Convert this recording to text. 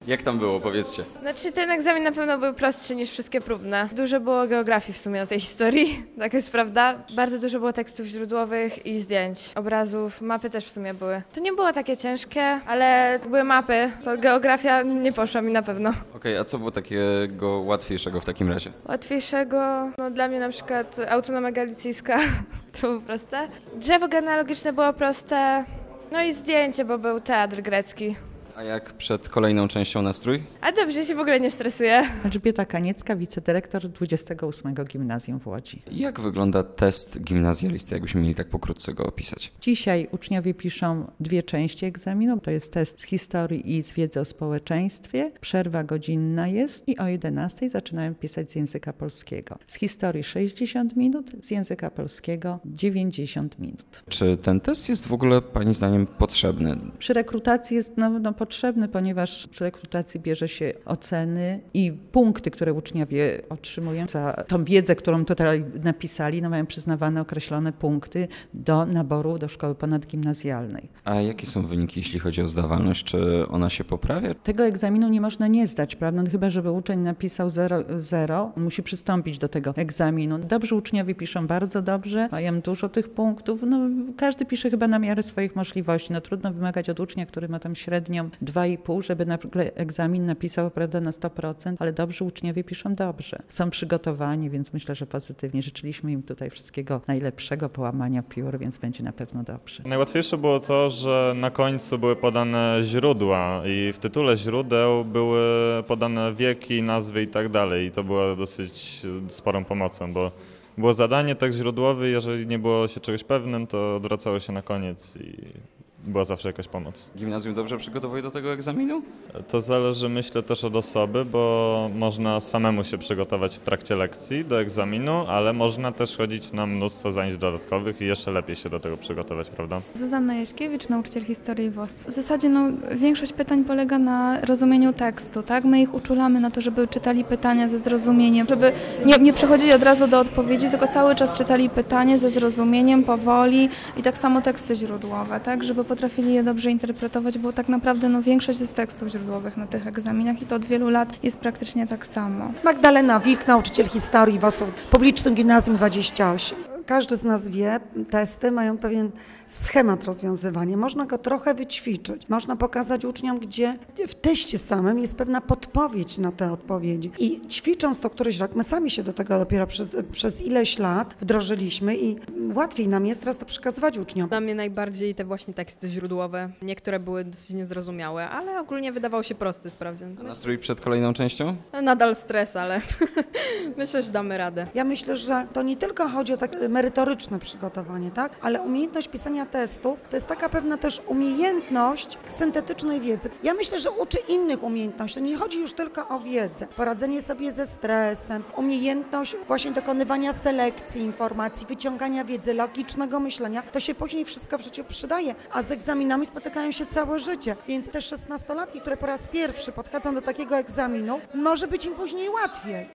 Jak tam było, powiedzcie? Znaczy ten egzamin na pewno był prostszy niż wszystkie próbne. Dużo było geografii w sumie na tej historii, tak jest prawda. Bardzo dużo było tekstów źródłowych i zdjęć, obrazów, mapy też w sumie były. To nie było takie ciężkie, ale były mapy, to geografia nie poszła mi na pewno. Okej, a co było takiego łatwiejszego w takim razie? Łatwiejszego, no dla mnie na przykład autonomia galicyjska, to było proste. Drzewo genealogiczne było proste, no i zdjęcie, bo był teatr grecki. A jak przed kolejną częścią nastrój? A dobrze, ja się w ogóle nie stresuję. Elżbieta Kaniecka, wicedyrektor 28 Gimnazjum w Łodzi. Jak wygląda test gimnazjalisty, jakbyśmy mieli tak pokrótce go opisać? Dzisiaj uczniowie piszą dwie części egzaminu. To jest test z historii i z wiedzy o społeczeństwie. Przerwa godzinna jest i o 11 zaczynają pisać z języka polskiego. Z historii 60 minut, z języka polskiego 90 minut. Czy ten test jest w ogóle Pani zdaniem potrzebny? Przy rekrutacji jest potrzebny, ponieważ przy rekrutacji bierze się oceny i punkty, które uczniowie otrzymują za tą wiedzę, którą tutaj napisali, mają przyznawane określone punkty do naboru do szkoły ponadgimnazjalnej. A jakie są wyniki, jeśli chodzi o zdawalność? Czy ona się poprawia? Tego egzaminu nie można nie zdać, prawda? Chyba żeby uczeń napisał 0, musi przystąpić do tego egzaminu. Dobrzy uczniowie piszą bardzo dobrze, mają dużo tych punktów. Każdy pisze chyba na miarę swoich możliwości. Trudno wymagać od ucznia, który ma tam średnią 2,5, żeby egzamin napisał, prawda, na 100%, ale dobrzy uczniowie piszą dobrze. Są przygotowani, więc myślę, że pozytywnie. Życzyliśmy im tutaj wszystkiego najlepszego, połamania piór, więc będzie na pewno dobrze. Najłatwiejsze było to, że na końcu były podane źródła i w tytule źródeł były podane wieki, nazwy i tak dalej. I to było dosyć sporą pomocą, bo było zadanie tak źródłowe, jeżeli nie było się czegoś pewnym, to odwracało się na koniec i była zawsze jakaś pomoc. Gimnazjum dobrze przygotowuje do tego egzaminu? To zależy, myślę, też od osoby, bo można samemu się przygotować w trakcie lekcji do egzaminu, ale można też chodzić na mnóstwo zajęć dodatkowych i jeszcze lepiej się do tego przygotować, prawda? Zuzanna Jaśkiewicz, nauczyciel historii WOS. W zasadzie większość pytań polega na rozumieniu tekstu, tak? My ich uczulamy na to, żeby czytali pytania ze zrozumieniem, żeby nie przechodzili od razu do odpowiedzi, tylko cały czas czytali pytanie ze zrozumieniem, powoli i tak samo teksty źródłowe, tak? Żeby potrafili je dobrze interpretować, bo tak naprawdę większość z tekstów źródłowych na tych egzaminach i to od wielu lat jest praktycznie tak samo. Magdalena Wilk, nauczyciel historii w Publicznym Gimnazjum 28. Każdy z nas wie, testy mają pewien schemat rozwiązywania. Można go trochę wyćwiczyć. Można pokazać uczniom, gdzie w teście samym jest pewna podpowiedź na te odpowiedzi. I ćwicząc to któryś rok, my sami się do tego dopiero przez ileś lat wdrożyliśmy i łatwiej nam jest teraz to przekazywać uczniom. Dla mnie najbardziej te właśnie teksty źródłowe. Niektóre były dosyć niezrozumiałe, ale ogólnie wydawał się prosty sprawdzian. A nastrój przed kolejną częścią? Nadal stres, ale myślę, że damy radę. Ja myślę, że to nie tylko chodzi o takie merytoryczne przygotowanie, tak? Ale umiejętność pisania testów to jest taka pewna też umiejętność syntetycznej wiedzy. Ja myślę, że uczy innych umiejętności. To nie chodzi już tylko o wiedzę. Poradzenie sobie ze stresem, umiejętność właśnie dokonywania selekcji informacji, wyciągania wiedzy, logicznego myślenia. To się później wszystko w życiu przydaje, a z egzaminami spotykają się całe życie. Więc te 16-latki, które po raz pierwszy podchodzą do takiego egzaminu, może być im później łatwiej.